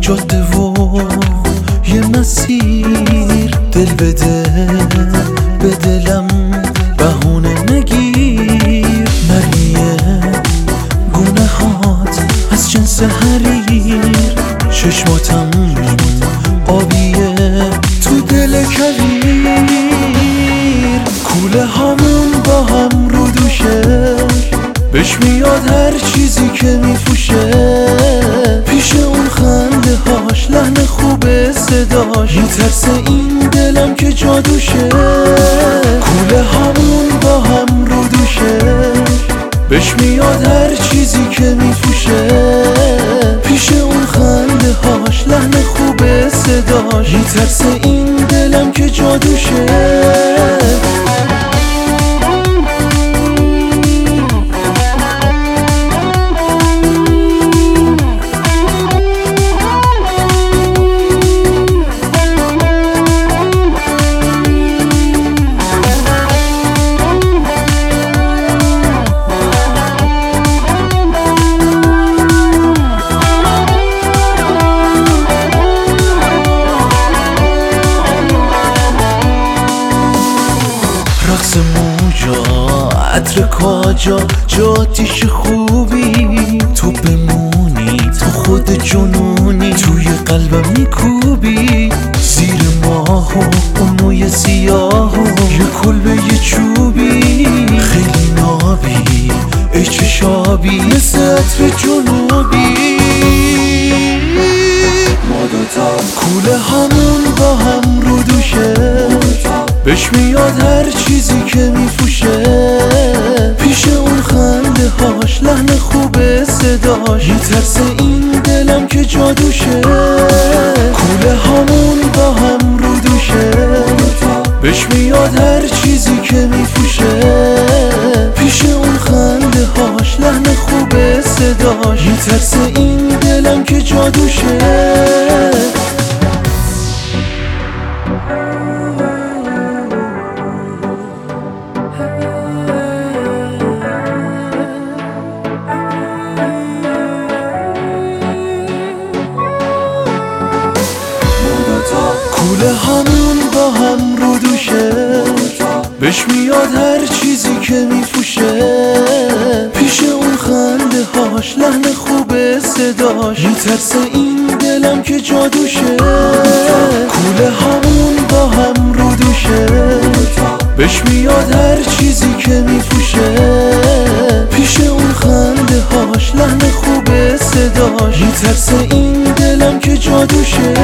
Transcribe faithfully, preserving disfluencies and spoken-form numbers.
جاده و یه مسیر، دل بده به دلم بهونه نگیر. مریه گونه هات از جنس حریر، چشماتم آبیه تو دل کویر. کوله هامون با هم رو دوشه، بهش میاد هر چیزی که میفوشه. پیش اون خنده هاش، لحن خوبه صداش، میترسه این دلم که جادوشه. کوله هامون با هم رو دوشه، بهش میاد هر چیزی که میفوشه. پیش اون خنده هاش، لحن خوبه صداش، میترسه این دلم که جادوشه. رقص موجا، عطر کاجا، جاتیش خوبی. تو بمونی، تو خود جنونی، توی قلبم میکوبی. زیر ماه و اون موی سیاه و یه کلبه یه چوبی. خیلی نابی ای چشابی، مثل عطر جنوبی. ما دوتا کوله همون با هم رو دوشه، بهش میاد هر چیزی که میفوشه. پیش اون خنده هاش، لحن خوبه صداش، میترسه این دلم که جادوشه. کوله هامون با هم رو دوشه، بهش میاد هر چیزی که میفوشه. پیش اون خنده هاش، لحن خوبه صداش، میترسه این دلم که جادوشه. کوله همون با هم رو دوشه، بهش میاد هر چیزی که میفوشه. پیش اون خنده هاش، لحن خوبه صداش، میترسه این دلم که جادوشه. کوله همون با هم رو دوشه، بهش میاد هر چیزی که میفوشه. پیش اون خنده هاش، لحن خوبه صداش، میترسه این دلم که جادوشه.